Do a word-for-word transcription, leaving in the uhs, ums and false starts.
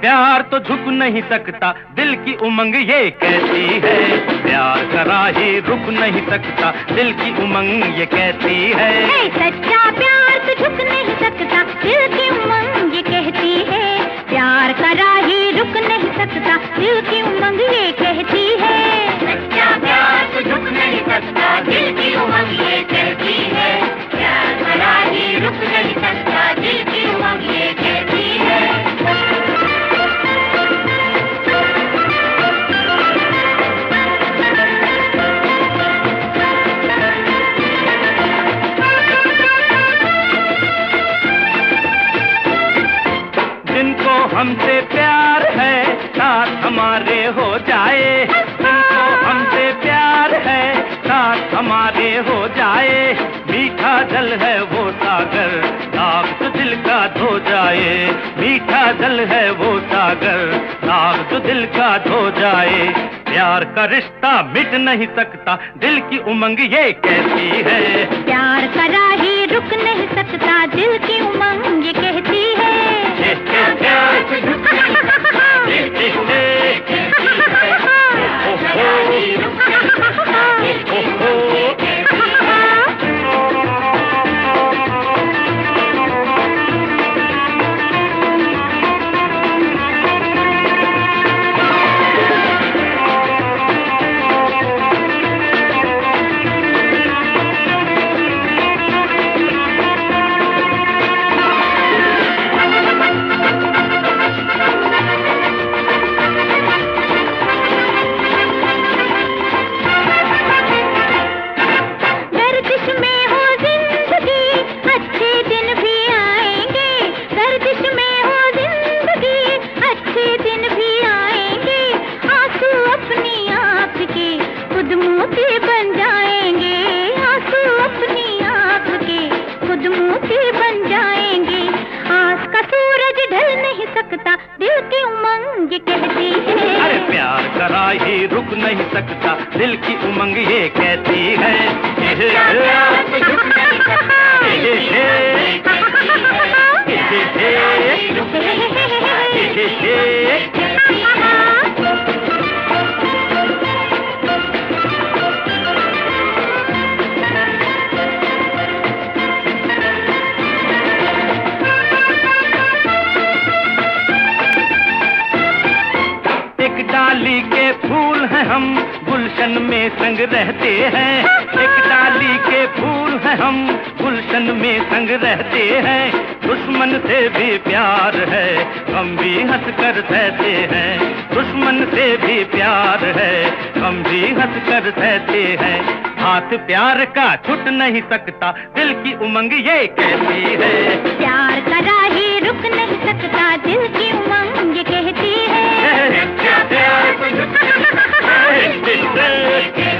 प्यार तो झुक नहीं सकता, दिल की उमंग ये कहती है। प्यार का राही रुक नहीं सकता, दिल की उमंग ये कहती है। hey, सच्चा प्यार तो झुक नहीं सकता, दिल की उमंग ये कहती है। प्यार का राही रुक नहीं सकता, दिल की उमंग ये कहती है। सच्चा प्यार तो झुक नहीं सकता, दिल की उमंग ये कहती है। प्यार का राही रुक नहीं सकता, दिल की उमंग ये कहती है। जिनको हमसे प्यार है साथ हमारे हो जाए, जिनको हमसे प्यार है साथ हमारे हो जाए। मीठा जल है वो सागर, दाग जो दिल का धो जाए। मीठा जल है वो सागर, दाग जो दिल का धो जाए। प्यार का रिश्ता मिट नहीं सकता, दिल की उमंग ये कहती है। प्यार का राही रुक नहीं सकता, दिल की उमंग ये कहती है। प्यार तो झुक नहीं सकता, दिल की उमंग ये कहती है। प्यार का राही रुक नहीं सकता, दिल की उमंग ये कहती है। दिल की उमंग ये कहती है। अरे प्यार का राही रुक नहीं सकता, दिल की उमंग ये कहती है। प्यार तो झुक नहीं सकता, दिल की उमंग ये कहती है। प्यार का राही रुक नहीं सकता, दिल की उमंग ये कहती है। डाली के फूल हैं हम, गुलशन में संग रहते हैं। एक डाली के फूल हैं हम, गुलशन में संग रहते हैं। दुश्मन से भी प्यार है, हम भी हंस कर सहते हैं। दुश्मन से भी प्यार है, हम भी हंस कर सहते हैं। हाथ प्यार का छूट नहीं सकता, दिल की उमंग ये कहती है। प्यार का राही रुक नहीं सकता, दिल की उमंग ये कहती है। प्यार तो झुक नहीं सकता, दिल की उमंग ये कहती है।